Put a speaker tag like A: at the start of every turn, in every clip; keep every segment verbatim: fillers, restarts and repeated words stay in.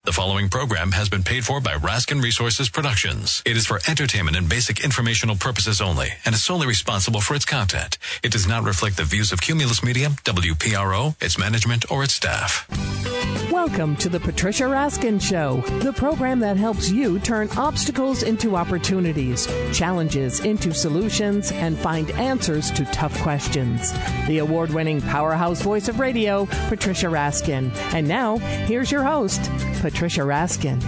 A: The following program has been paid for by Raskin Resources Productions. It is for entertainment and basic informational purposes only, and is solely responsible for its content. It does not reflect the views of Cumulus Media, W P R O, its management, or its staff.
B: Welcome to the Patricia Raskin Show, the program that helps you turn obstacles into opportunities, challenges into solutions, and find answers to tough questions. The award-winning powerhouse voice of radio, Patricia Raskin. And now, here's your host, Patricia Raskin.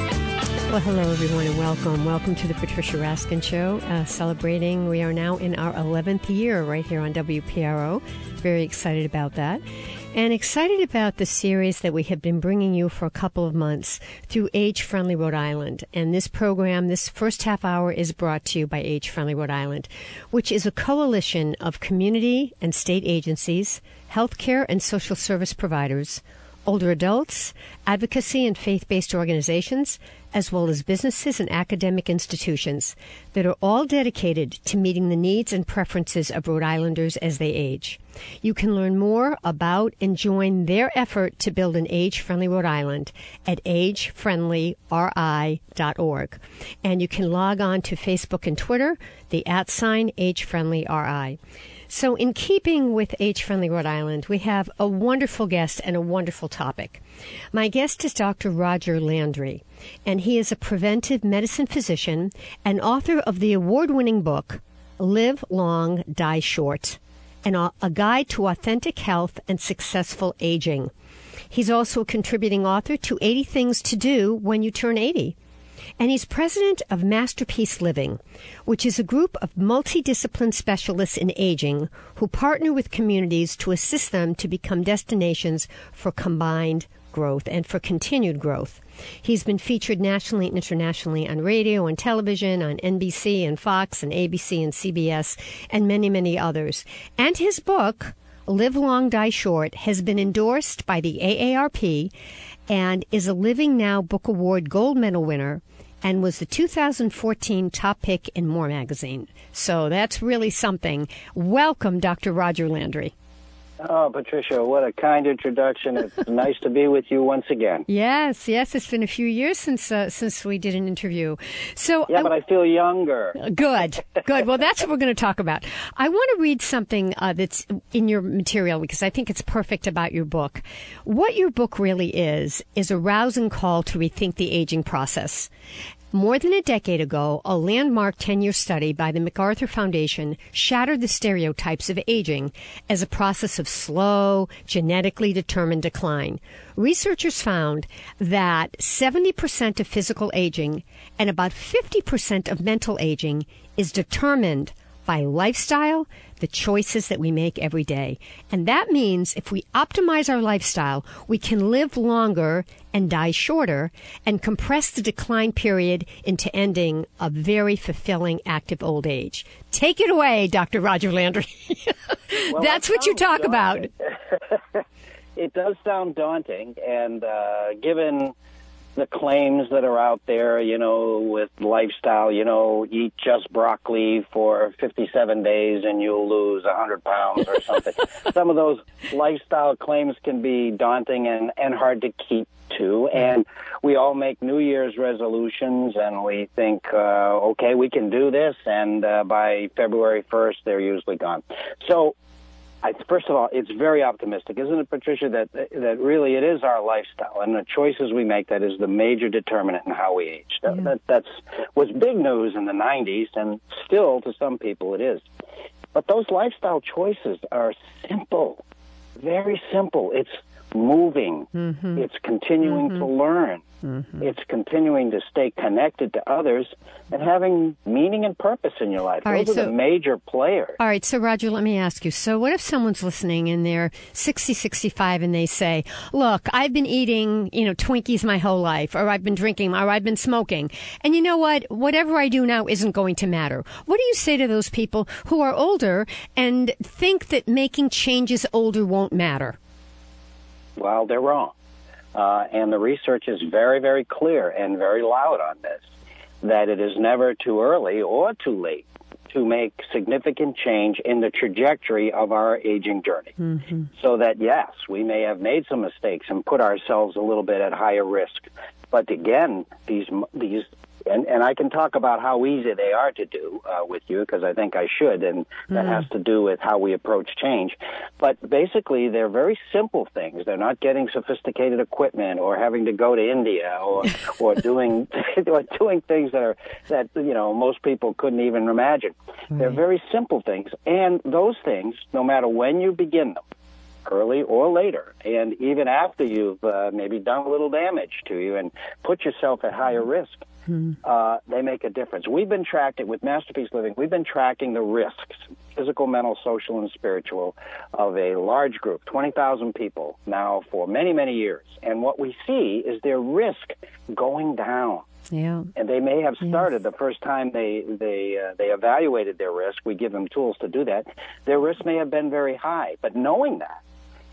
C: Well, hello, everyone, and welcome. Welcome to the Patricia Raskin Show, uh, celebrating. We are now in our eleventh year right here on W P R O. Very excited about that. And excited about the series that we have been bringing you for a couple of months through Age Friendly Rhode Island. And this program, this first half hour, is brought to you by Age Friendly Rhode Island, which is a coalition of community and state agencies, healthcare and social service providers, older adults, advocacy and faith-based organizations, as well as businesses and academic institutions that are all dedicated to meeting the needs and preferences of Rhode Islanders as they age. You can learn more about and join their effort to build an age-friendly Rhode Island at age friendly r i dot org. And you can log on to Facebook and Twitter, the at sign AgeFriendlyRI. So in keeping with Age Friendly Rhode Island, we have a wonderful guest and a wonderful topic. My guest is Doctor Roger Landry, and he is a preventive medicine physician and author of the award-winning book, Live Long, Die Short, and a guide to authentic health and successful aging. He's also a contributing author to eighty Things to Do When You Turn eighty. And he's president of Masterpiece Living, which is a group of multidiscipline specialists in aging who partner with communities to assist them to become destinations for combined growth and for continued growth. He's been featured nationally and internationally on radio and television, on N B C and Fox and A B C and C B S, and many, many others. And his book, Live Long, Die Short, has been endorsed by the A A R P and is a Living Now Book Award Gold Medal winner, and was the two thousand fourteen top pick in More magazine. So that's really something. Welcome, Doctor Roger Landry.
D: Oh, Patricia, what a kind introduction. It's nice to be with you once again.
C: Yes, yes. It's been a few years since uh, since we did an interview. So
D: Yeah, I, but I feel younger.
C: Good, good. Well, that's what we're going to talk about. I want to read something uh, that's in your material because I think it's perfect about your book. What your book really is, is a rousing call to rethink the aging process. More than a decade ago, a landmark ten-year study by the MacArthur Foundation shattered the stereotypes of aging as a process of slow, genetically determined decline. Researchers found that seventy percent of physical aging and about fifty percent of mental aging is determined by lifestyle, the choices that we make every day. And that means if we optimize our lifestyle, we can live longer and die shorter and compress the decline period into ending a very fulfilling, active old age. Take it away, Doctor Roger Landry.
D: Well,
C: That's what you talk
D: daunting.
C: about.
D: It does sound daunting, and uh, given the claims that are out there, you know, with lifestyle, you know, eat just broccoli for fifty-seven days and you'll lose one hundred pounds or something. Some of those lifestyle claims can be daunting and, and hard to keep to. And we all make New Year's resolutions and we think, uh, okay, we can do this. And uh, by February first, they're usually gone. So, I, first of all, it's very optimistic, isn't it, Patricia, that that really it is our lifestyle and the choices we make that is the major determinant in how we age. That,
C: yeah.
D: that that's was big news in the nineties, and still to some people it is. But those lifestyle choices are simple, very simple. It's moving. Mm-hmm. It's continuing mm-hmm. to learn. Mm-hmm. It's continuing to stay connected to others and having meaning and purpose in your life.
C: All
D: Those
C: right,
D: are
C: so,
D: the major players.
C: All right, so Roger, let me ask you. So what if someone's listening and they're sixty, sixty-five and they say, look, I've been eating, you know, Twinkies my whole life, or I've been drinking, or I've been smoking. And you know what? Whatever I do now isn't going to matter. What do you say to those people who are older and think that making changes older won't matter?
D: Well, they're wrong. Uh, and the research is very, very clear and very loud on this, that it is never too early or too late to make significant change in the trajectory of our aging journey.
C: Mm-hmm.
D: So that, yes, we may have made some mistakes and put ourselves a little bit at higher risk. But again, these these and, and I can talk about how easy they are to do uh, with you, because I think I should, and that
C: Mm.
D: has to do with how we approach change. But basically, they're very simple things. They're not getting sophisticated equipment or having to go to India or or doing or doing things that are that you know most people couldn't even imagine.
C: Right.
D: They're very simple things, and those things, no matter when you begin them, early or later, and even after you've uh, maybe done a little damage to you and put yourself at higher risk,
C: Hmm.
D: uh, they make a difference. We've been tracking, with Masterpiece Living, we've been tracking the risks, physical, mental, social, and spiritual, of a large group, twenty thousand people now for many, many years. And what we see is their risk going down.
C: Yeah.
D: And they may have started
C: Yes.
D: the first time they they uh, they evaluated their risk. We give them tools to do that. Their risk may have been very high, but knowing that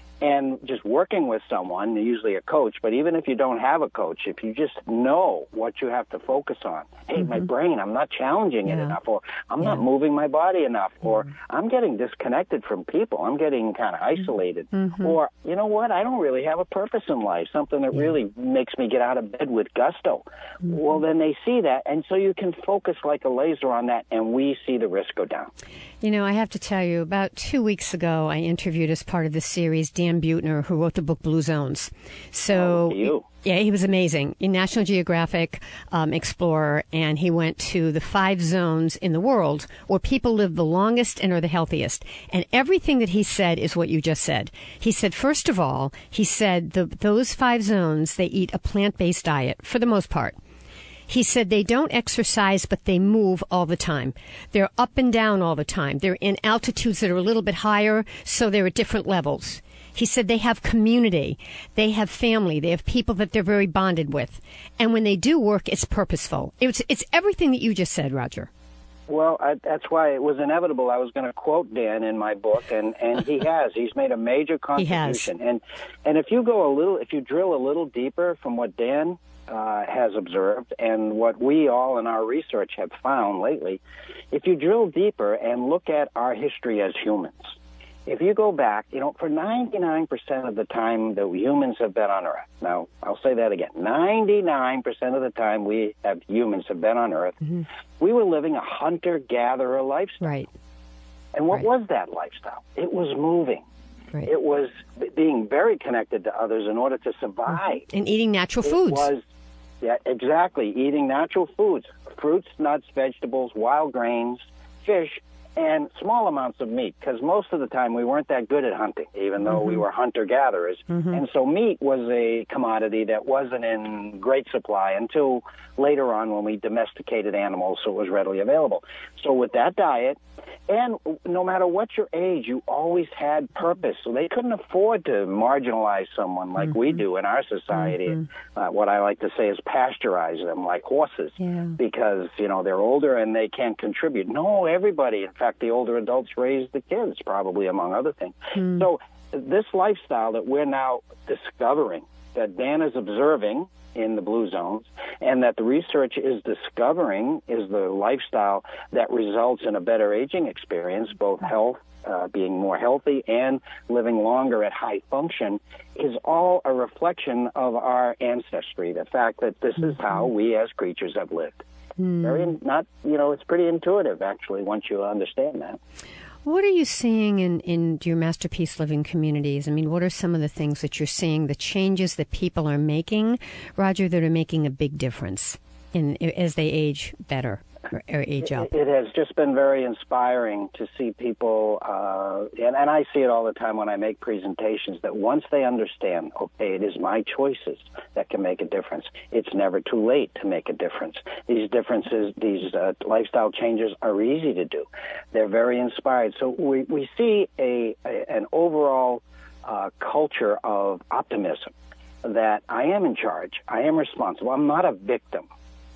D: and just working with someone, usually a coach, but even if you don't have a coach, if you just know what you have to focus on, hey,
C: Mm-hmm.
D: my brain, I'm not challenging it
C: Yeah.
D: enough, or I'm
C: Yeah.
D: not moving my body enough, or I'm getting disconnected from people, I'm getting kind of isolated,
C: Mm-hmm.
D: or, you know what, I don't really have a purpose in life, something that
C: Yeah.
D: really makes me get out of bed with gusto.
C: Mm-hmm.
D: Well, then they see that, and so you can focus like a laser on that, and we see the risk go down.
C: You know, I have to tell you, about two weeks ago, I interviewed as part of the series Dan Buettner, who wrote the book Blue Zones. So,
D: Oh, you.
C: yeah, he was amazing. A National Geographic um, explorer, and he went to the five zones in the world where people live the longest and are the healthiest. And everything that he said is what you just said. He said, first of all, he said the, those five zones, they eat a plant-based diet for the most part. He said they don't exercise, but they move all the time. They're up and down all the time. They're in altitudes that are a little bit higher, so they're at different levels. He said they have community. They have family. They have people that they're very bonded with. And when they do work, it's purposeful. It's, it's everything that you just said, Roger.
D: Well, I, that's why it was inevitable. I was going to quote Dan in my book, and, and he has. He's made a major contribution. And and if you go a little, if you drill a little deeper from what Dan uh, has observed and what we all in our research have found lately, if you drill deeper and look at our history as humans, if you go back, you know, for ninety-nine percent of the time that humans have been on Earth, now I'll say that again, ninety-nine percent of the time we have humans have been on Earth, mm-hmm. we were living a hunter-gatherer lifestyle.
C: Right.
D: And what
C: Right.
D: was that lifestyle? It was moving.
C: Right.
D: It was being very connected to others in order to survive.
C: And eating natural
D: It
C: foods.
D: was, yeah, exactly, eating natural foods, fruits, nuts, vegetables, wild grains, fish, and small amounts of meat, because most of the time we weren't that good at hunting, even though
C: Mm-hmm.
D: we were hunter-gatherers.
C: Mm-hmm.
D: And so meat was a commodity that wasn't in great supply until later on when we domesticated animals, so it was readily available. So with that diet, and no matter what your age, you always had purpose. So they couldn't afford to marginalize someone like
C: Mm-hmm.
D: we do in our society. Mm-hmm. Uh, what I like to say is pasteurize them like horses,
C: Yeah.
D: because, you know, they're older and they can't contribute. No, everybody. In fact, the older adults raise the kids, probably, among other things.
C: Mm.
D: So this lifestyle that we're now discovering, that Dan is observing in the Blue Zones, and that the research is discovering is the lifestyle that results in a better aging experience, both health, uh, being more healthy, and living longer at high function, is all a reflection of our ancestry, the fact that this is how we as creatures have lived.
C: Mm.
D: Very not, you know, it's pretty intuitive, actually, once you understand that.
C: What are you seeing in, in your Masterpiece Living communities? I mean, what are some of the things that you're seeing, the changes that people are making, Roger, that are making a big difference in as they age better or, or age up?
D: It, it has just been very inspiring to see people, uh, and, and I see it all the time when I make presentations, that once they understand, okay, it is my choices that can make a difference. It's never too late to make a difference. These differences, these uh, lifestyle changes are easy to do. They're very inspired. So we, we see a, a an overall uh, culture of optimism, that I am in charge, I am responsible, I'm not a victim.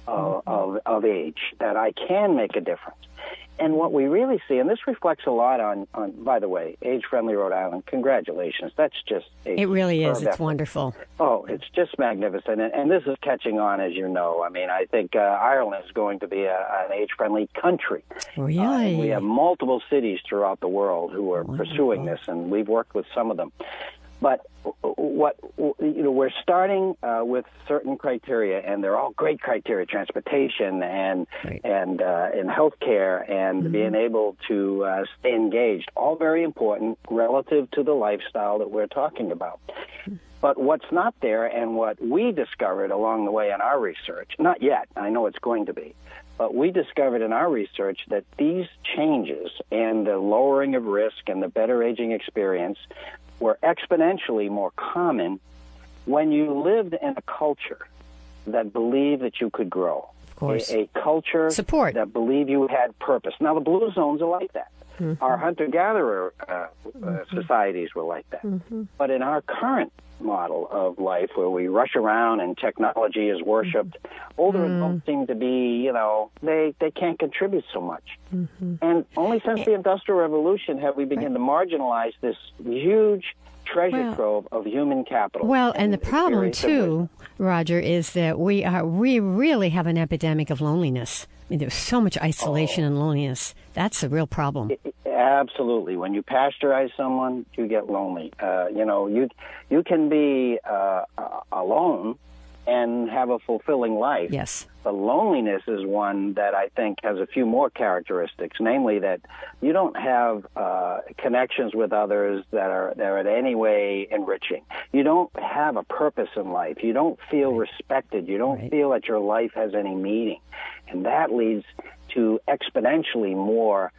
D: of, of, of age, that I can make a difference. And what we really see, and this reflects a lot on, on by the way, Age-Friendly Rhode Island, congratulations. That's just a
C: It really is. It's
D: effort.
C: Wonderful.
D: Oh, it's just magnificent. And, and this is catching on, as you know. I mean, I think uh, Ireland is going to be a, an age-friendly country.
C: Really?
D: Uh, and we have multiple cities throughout the world who are
C: Wonderful.
D: pursuing this, and we've worked with some of them. But what you know, we're starting uh, with certain criteria, and they're all great criteria: transportation and
C: right.
D: and uh, in healthcare, and mm-hmm. being able to uh, stay engaged. All very important relative to the lifestyle that we're talking about. Mm-hmm. But what's not there, and what we discovered along the way in our research, not yet, I know it's going to be, but we discovered in our research that these changes and the lowering of risk and the better aging experience were exponentially more common when you lived in a culture that believed that you could grow.
C: Of course.
D: A, a culture
C: Support.
D: that believed you had purpose. Now, the blue zones are like that. Mm-hmm. Our hunter-gatherer uh, mm-hmm. uh, societies were like that. Mm-hmm. But in our current model of life, where we rush around and technology is worshipped, mm-hmm. older mm-hmm. adults seem to be, you know, they, they can't contribute so much. Mm-hmm. And only since the Industrial Revolution have we begun right. to marginalize this huge treasure well, trove of human capital.
C: Well, and, and the problem, too, Roger, is that we are we really have an epidemic of loneliness. I mean, there's so much isolation oh. and loneliness. That's a real problem.
D: It, absolutely. When you pasteurize someone, you get lonely. Uh, you know, you you can be uh, alone and have a fulfilling life.
C: Yes.
D: The loneliness is one that I think has a few more characteristics, namely that you don't have uh, connections with others that are, that are in any way enriching. You don't have a purpose in life. You don't feel right. respected. You don't right. feel that your life has any meaning. And that leads to exponentially more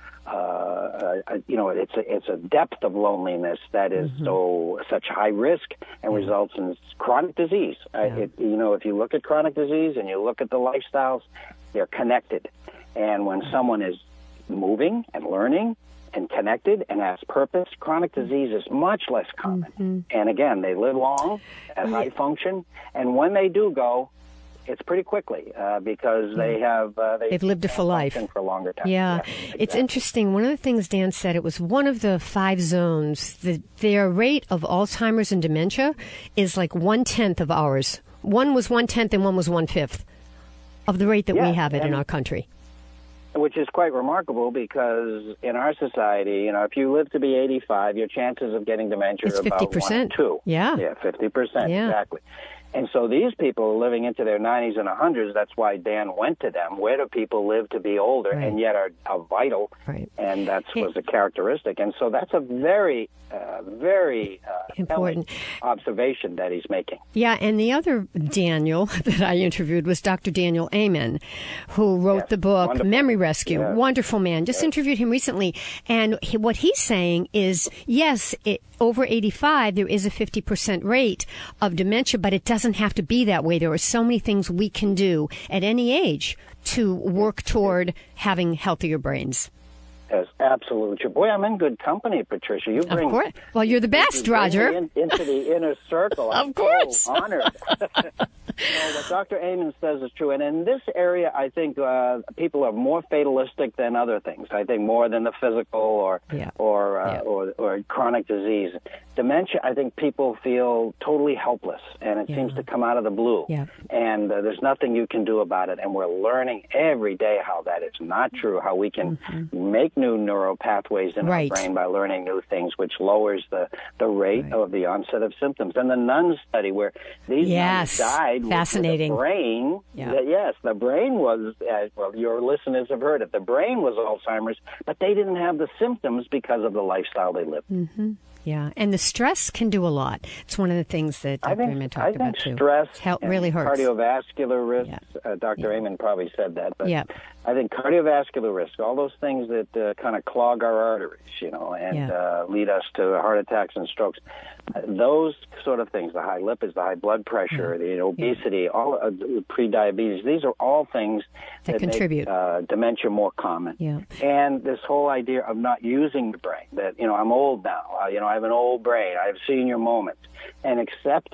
D: Uh, uh, you know, it's a, it's a depth of loneliness that is mm-hmm. so such high risk and yeah. results in chronic disease. Yeah. Uh, it, you know, if you look at chronic disease and you look at the lifestyles, they're connected. And when someone is moving and learning and connected and has purpose, chronic disease is much less common. Mm-hmm. And again, they live long, at yeah. high function, and when they do go, it's pretty quickly uh, because they have uh, they
C: they've lived a full life
D: for a longer time.
C: Yeah, yeah exactly. It's interesting. One of the things Dan said, it was one of the five zones. The, their rate of Alzheimer's and dementia is like one tenth of ours. One was one tenth, and one was one fifth of the rate that yeah, we have it in our country.
D: Which is quite remarkable because in our society, you know, if you live to be eighty-five, your chances of getting dementia
C: it's
D: are about
C: fifty percent.
D: one in two.
C: Yeah,
D: yeah, fifty percent
C: yeah.
D: exactly. And so these people are living into their nineties and hundreds. That's why Dan went to them. Where do people live to be older right. and yet are, are vital?
C: Right.
D: And that was a characteristic. And so that's a very, uh, very uh,
C: important
D: observation that he's making.
C: Yeah, and the other Daniel that I interviewed was Doctor Daniel Amen, who wrote
D: yes.
C: the book
D: Wonderful.
C: Memory Rescue.
D: Yes.
C: Wonderful man. Just yes. interviewed him recently. And he, what he's saying is, yes, it, over eighty-five, there is a fifty percent rate of dementia, but it doesn't have to be that way. There are so many things we can do at any age to work toward having healthier brains.
D: Yes, absolutely. Boy, I'm in good company, Patricia. You bring,
C: of course. Well, you're the best, you Roger.
D: In, into the inner circle. I'm
C: of course.
D: So honored. You know, what Doctor Amen says is true. And in this area, I think uh, people are more fatalistic than other things. I think more than the physical or
C: yeah.
D: or, uh,
C: yeah.
D: or or chronic disease. Dementia, I think people feel totally helpless, and it
C: yeah.
D: seems to come out of the blue.
C: Yeah.
D: And uh, there's nothing you can do about it. And we're learning every day how that is not true, how we can mm-hmm. make new neural pathways in
C: right.
D: our brain by learning new things, which lowers the, the rate
C: right.
D: of the onset of symptoms. And the nun study where these
C: yes.
D: nuns died
C: Fascinating.
D: with the brain.
C: Yeah.
D: That, yes, the brain was, uh, well, your listeners have heard it, the brain was Alzheimer's, but they didn't have the symptoms because of the lifestyle they lived.
C: Mm-hmm. Yeah, and the stress can do a lot. It's one of the things that Doctor Amen talked
D: I think
C: about, too.
D: Stress
C: Help, really hurts.
D: Cardiovascular risks,
C: yeah.
D: uh, Doctor
C: Yeah.
D: Amen probably said that, but
C: yeah.
D: I think cardiovascular risk, all those things that uh, kind of clog our arteries, you know, and
C: yeah.
D: uh, lead us to heart attacks and strokes, uh, those sort of things, the high lipids, the high blood pressure,
C: yeah.
D: the obesity, yeah. all uh, pre-diabetes, these are all things
C: that,
D: that
C: contribute
D: make uh, dementia more common.
C: Yeah.
D: And this whole idea of not using the brain, that, you know, I'm old now, uh, you know, I have an old brain, I have senior moments, and accepting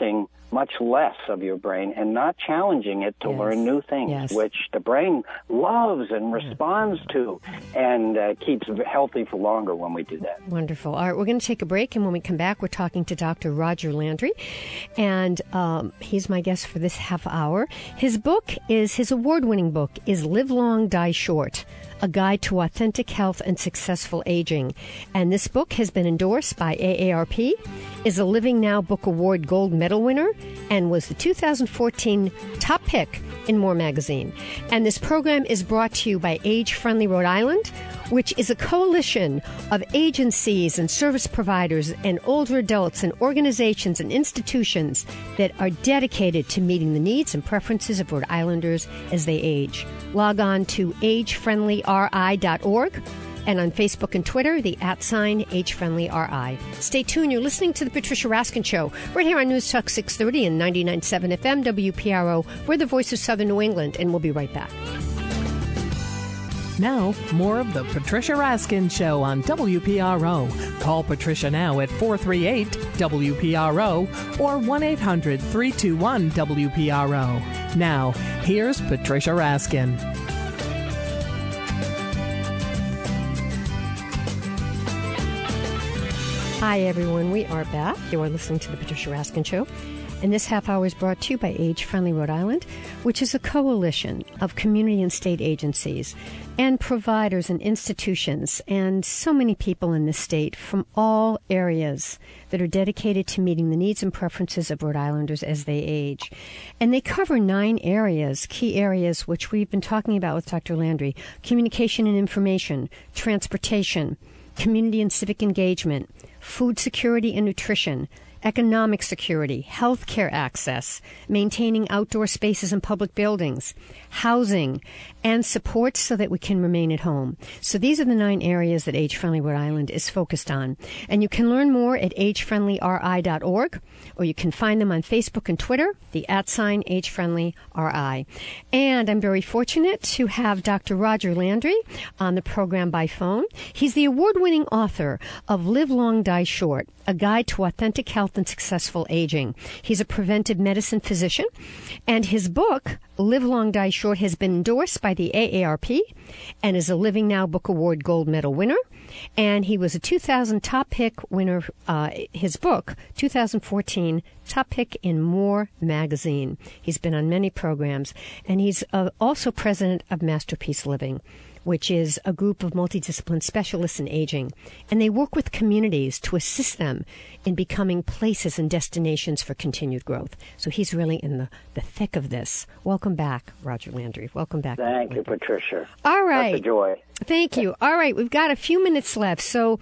D: much less of your brain and not challenging it to
C: yes.
D: learn new things,
C: yes.
D: which the brain loves and responds to and uh, keeps healthy for longer when we do that.
C: Wonderful. All right, we're going to take a break, and when we come back, we're talking to Doctor Roger Landry, and um, he's my guest for this half hour. His book is, his award-winning book is Live Long, Die Short, A Guide to Authentic Health and Successful Aging. And this book has been endorsed by A A R P, is a Living Now Book Award Gold Medal winner, and was the two thousand fourteen top pick in More Magazine. And this program is brought to you by Age Friendly Rhode Island, which is a coalition of agencies and service providers and older adults and organizations and institutions that are dedicated to meeting the needs and preferences of Rhode Islanders as they age. Log on to age friendly r i dot org, and on Facebook and Twitter, the at sign age friendly r i. Stay tuned. You're listening to The Patricia Raskin Show right here on News Talk six thirty and ninety-nine point seven F M W P R O. We're the voice of Southern New England, and we'll be right back.
B: Now, more of The Patricia Raskin Show on W P R O. Call Patricia now at four three eight W P R O or one eight hundred three two one W P R O. Now, here's Patricia Raskin.
C: Hi, everyone. We are back. You are listening to The Patricia Raskin Show. And this half hour is brought to you by Age Friendly Rhode Island, which is a coalition of community and state agencies and providers and institutions and so many people in this state from all areas that are dedicated to meeting the needs and preferences of Rhode Islanders as they age. And they cover nine areas, key areas, which we've been talking about with Doctor Landry: communication and information, transportation, community and civic engagement, food security and nutrition, economic security, health care access, maintaining outdoor spaces and public buildings, housing, and support so that we can remain at home. So these are the nine areas that Age Friendly Rhode Island is focused on. And you can learn more at age friendly r i dot org, or you can find them on Facebook and Twitter, the at sign age friendly r i. And I'm very fortunate to have Doctor Roger Landry on the program by phone. He's the award-winning author of Live Long, Die Short, A Guide to Authentic Health and Successful Aging. He's a preventive medicine physician, and his book, Live Long, Die Short, has been endorsed by the A A R P and is a Living Now Book Award Gold Medal winner. And he was a two thousand top pick winner, uh, his book, two thousand fourteen top pick in More Magazine. He's been on many programs, and he's uh, also president of Masterpiece Living, which is a group of multidisciplinary specialists in aging. And they work with communities to assist them in becoming places and destinations for continued growth. So he's really in the, the thick of this. Welcome back, Roger Landry. Welcome back.
D: Thank you, Patricia.
C: All right.
D: That's a joy.
C: Thank you. All right, we've got a few minutes left. So,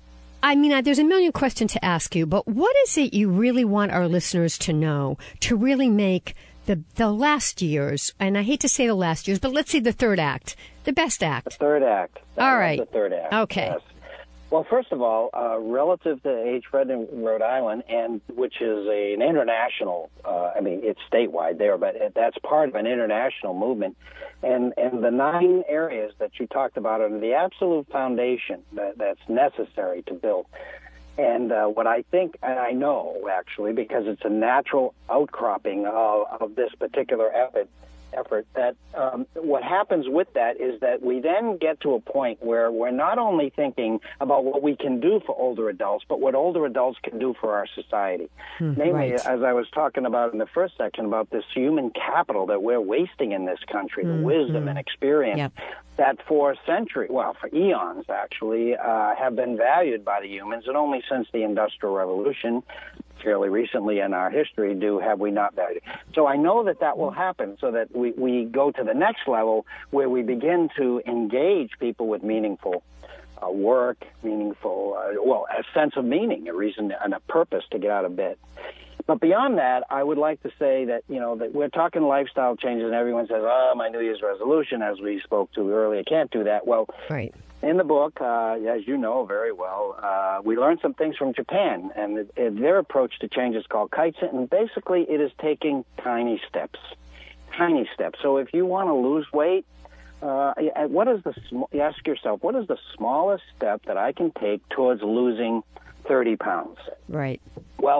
C: I mean, there's a million questions to ask you, but what is it you really want our listeners to know to really make the the last years, and I hate to say the last years, but let's say the third act, the best act?
D: The third act. That
C: all right.
D: The third act.
C: Okay.
D: Yes. Well, first of all, uh, relative to Age Friendly in Rhode Island, and which is a, an international, uh, I mean, it's statewide there, but it, that's part of an international movement. And, and the nine areas that you talked about are the absolute foundation that, that's necessary to build. And uh, what I think, and I know actually, because it's a natural outcropping of, of this particular effort, effort that um, what happens with that is that we then get to a point where we're not only thinking about what we can do for older adults, but what older adults can do for our society. Mm, Namely, right. as I was talking about in the first section, about this human capital that we're wasting in this country, mm, the wisdom mm. and experience yep. that for centuries, well, for eons actually, uh, have been valued by the humans, and only since the Industrial Revolution, fairly recently in our history, do have we not valued. So I know that that will happen, so that we, we go to the next level where we begin to engage people with meaningful uh, work, meaningful, uh, well, a sense of meaning, a reason and a purpose to get out of bed. But beyond that, I would like to say that, you know, that we're talking lifestyle changes, and everyone says, oh, my New Year's resolution, as we spoke to earlier, can't do that. Well,
C: right.
D: In the book, uh, as you know very well, uh, we learned some things from Japan, and it, it, their approach to change is called Kaizen, and basically it is taking tiny steps, tiny steps. So if you want to lose weight, uh, what is the sm- ask yourself, what is the smallest step that I can take towards losing thirty pounds?
C: Right.
D: Well,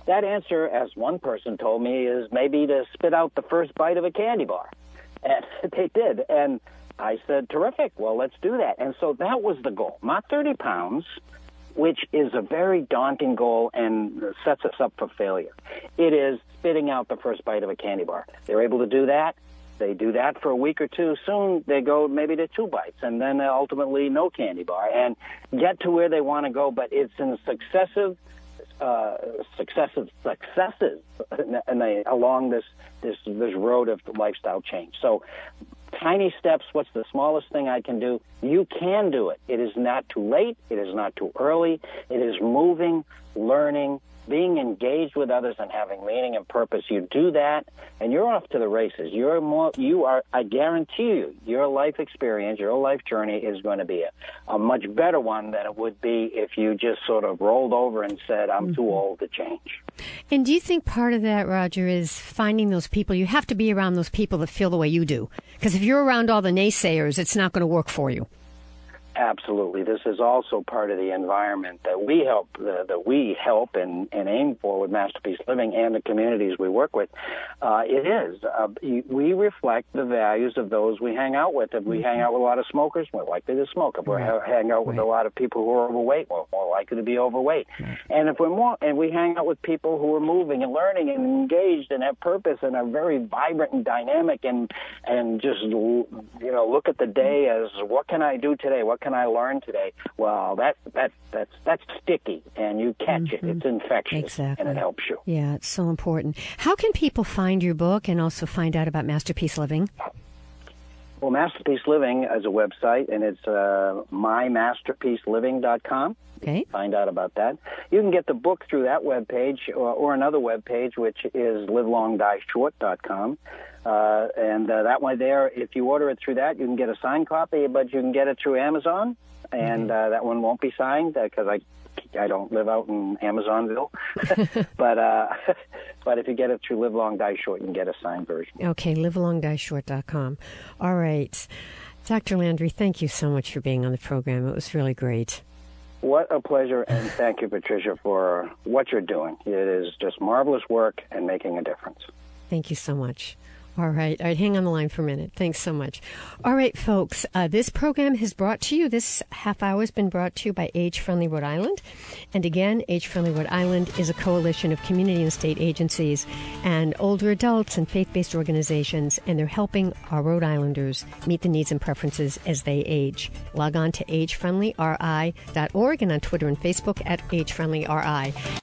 D: that answer, as one person told me, is maybe to spit out the first bite of a candy bar. And they did. And I said, terrific, well, let's do that. And so that was the goal, not thirty pounds, which is a very daunting goal and sets us up for failure. It is spitting out the first bite of a candy bar. They're able to do that. They do that for a week or two. Soon they go maybe to two bites, and then ultimately no candy bar, and get to where they want to go. But it's in successive, uh, successive successes and they, along this, this this road of lifestyle change. So tiny steps, what's the smallest thing I can do? You can do it. It is not too late. It is not too early. It is moving, learning, being engaged with others and having meaning and purpose. You do that, and you're off to the races. You're more, you are, I guarantee you, your life experience, your life journey is going to be a, a much better one than it would be if you just sort of rolled over and said, I'm mm-hmm. too old to change.
C: And do you think part of that, Roger, is finding those people? You have to be around those people that feel the way you do. Because if you're around all the naysayers, it's not going to work for you.
D: Absolutely. This is also part of the environment that we help uh, that we help and, and aim for with Masterpiece Living and the communities we work with. Uh, it is. Uh, we reflect the values of those we hang out with. If we hang out with a lot of smokers, we're likely to smoke. If we right. hang out with right. a lot of people who are overweight, we're more likely to be overweight. Right. And if we're more, and we hang out with people who are moving and learning and engaged and have purpose and are very vibrant and dynamic and and just you know look at the day as what can I do today? What can I learn today? Well, that that that's that's sticky, and you catch mm-hmm. it. It's infectious,
C: exactly.
D: and it helps you.
C: Yeah, it's so important. How can people find your book and also find out about Masterpiece Living?
D: Well, Masterpiece Living is a website, and it's uh, my masterpiece living dot com.
C: Okay.
D: Find out about that. You can get the book through that webpage or, or another webpage, which is live long die short dot com. Uh, and uh, that one there, if you order it through that, you can get a signed copy, but you can get it through Amazon, and uh, that one won't be signed because uh, I I don't live out in Amazonville. but uh, but if you get it through Live Long Die Short, you can get a signed version.
C: Okay, live long die short dot com. All right. Doctor Landry, thank you so much for being on the program. It was really great.
D: What a pleasure, and thank you, Patricia, for what you're doing. It is just marvelous work and making a difference.
C: Thank you so much. All right. All right. Hang on the line for a minute. Thanks so much. All right, folks. Uh, this program has brought to you, this half hour has been brought to you by Age Friendly Rhode Island. And again, Age Friendly Rhode Island is a coalition of community and state agencies and older adults and faith-based organizations, and they're helping our Rhode Islanders meet the needs and preferences as they age. Log on to age friendly r i dot org and on Twitter and Facebook at age friendly r i.